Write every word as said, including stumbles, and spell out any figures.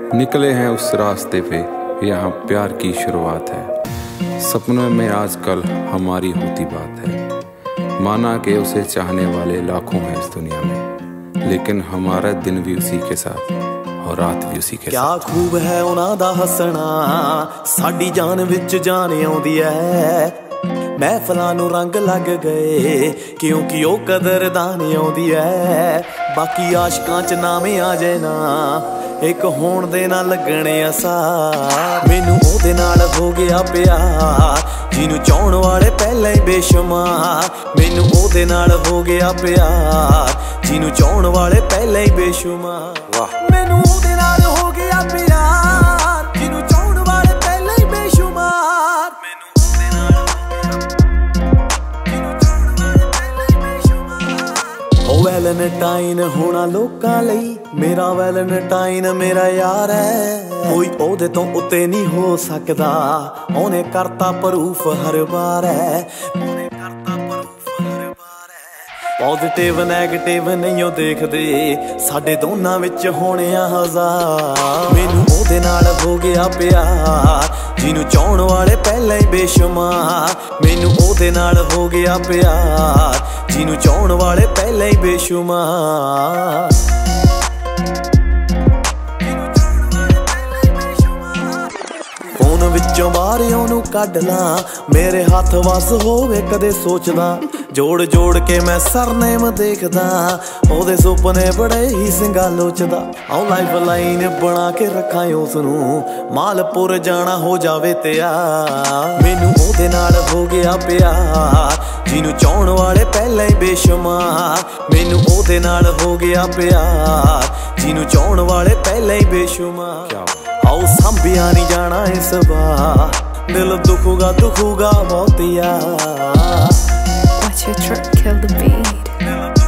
निकले हैं उस रास्ते पे, यहाँ प्यार की शुरुआत है। सपनों में आजकल हमारी होती बात है। माना कि उसे चाहने वाले लाखों हैं इस दुनिया में, लेकिन हमारा दिन भी उसी के साथ और रात भी उसी के क्या साथ। क्या खूब है उन्हां दा हसना, साडी जान विच जान आउंदी है। महफिलां नूं रंग लग गए क्योंकि ओ कदरदान आउंदी है। बाकी आशकां च नामे आ जाए ना, एक होण दे ना लगणे असार। मैनू ओहदे नाल हो गया प्यार जिन्नू चाहण वाले पहले ही बेशुमार। मैनू ओहदे नाल हो गया प्यार जिन्नू चाहण वाले पहले ही बेशुमार। वाह, मैनू ओहदे नाल हो गया प्यार जिन्नू चाहण वाले पहले ही बेशुमार। मैनू ओहदे नाल हो गया जिन्नू चाहण वाले पहले ही बेशुमार। ओ वैलेंटाइन होना लोकां लई, मेरा वैलेंटाइन मेरा यार है। कोई ओहदे तो उत्ते नहीं हो सकदा, ओने करता प्रूफ हर बार है। ओने करता प्रूफ हर बार है। पॉजिटिव नैगेटिव नहीं ओ देखदे, साडे दोनां विच होणे आ हजार। मैनू ओहदे नाल हो गया प्यार जिन्नू चाहण वाले पहले ही बेशुमार। मैनू ओहदे नाल हो गया प्यार जिन्नू चाहण वाले पहले ही बेशुमार। फोन विचों बाहर ओनू कढ ला, मेरे हाथ वस होवे कदे सोचदा। जोड़ जोड़ के मैं सरनेम देखदा, ओहदे सुपने बड़े ही सिंगा लोचदा। आओ लाइफ लाइन बना के रखां उसनू, मालपुर जाना हो जावे तैयार। मैनू ओहदे नाल हो गया प्यार जिन्नू चाहण वाले पहले ही बेशुमार। मैनू ओहदे नाल हो गया प्यार जिन्नू चाहण वाले पहले ही बेशुमार। आओ संभिया नहीं जाना इस बार, दिल दुखूगा दुखूगा बहुत यार। Watch your truck kill the beat.